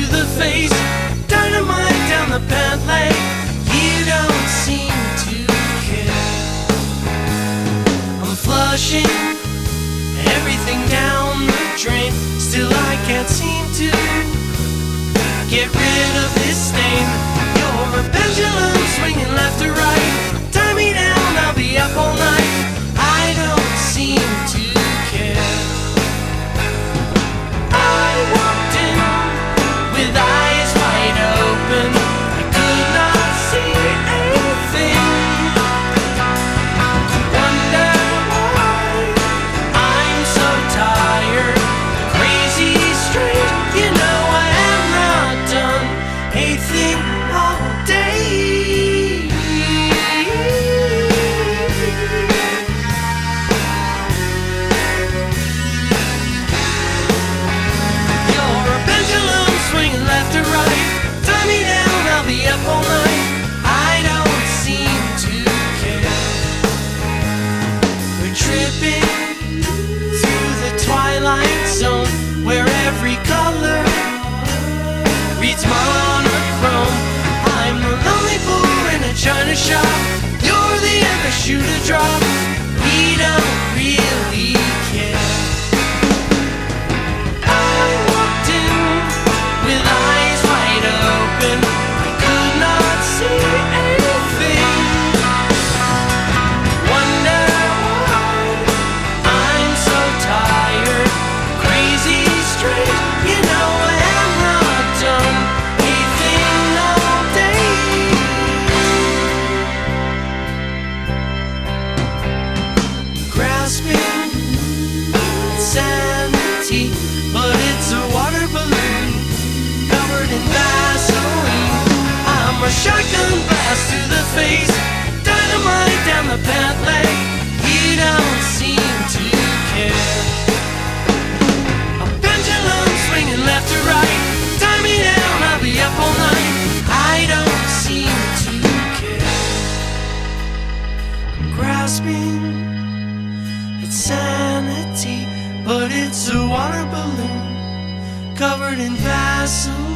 the face, dynamite down the pant leg. You don't seem to care. I'm flushing everything down the drain, still I can't seem to get rid of this stain. You're a pendulum swinging left to right. Tie me down, I'll be up all night. I don't seem to care. I walked in with eyes wide open. I could not see anything. Wonder why I'm so tired, crazy straight. You know I have not done a thing all day. You're a pendulum swinging left to right. Tie me down, I'll be up all night. I don't seem to care. We're tripping through the twilight zone, where every color reads monochrome. I'm the lonely fool in a china shop. You're the ever shooter drop. We don't really care. I walked in with eyes wide open. I could not see anything. Wonder why I'm so tired, crazy straight. You know I have not done a thing all day. Grasping sanity, but it's a water balloon covered in Vaseline. I'm a shotgun blast to the face, dynamite down the pant leg. You don't seem to care. A pendulum swinging left to right. Tie me down, I'll be up all night. I don't seem to care. I'm grasping at sanity, but it's a water balloon covered in Vaseline.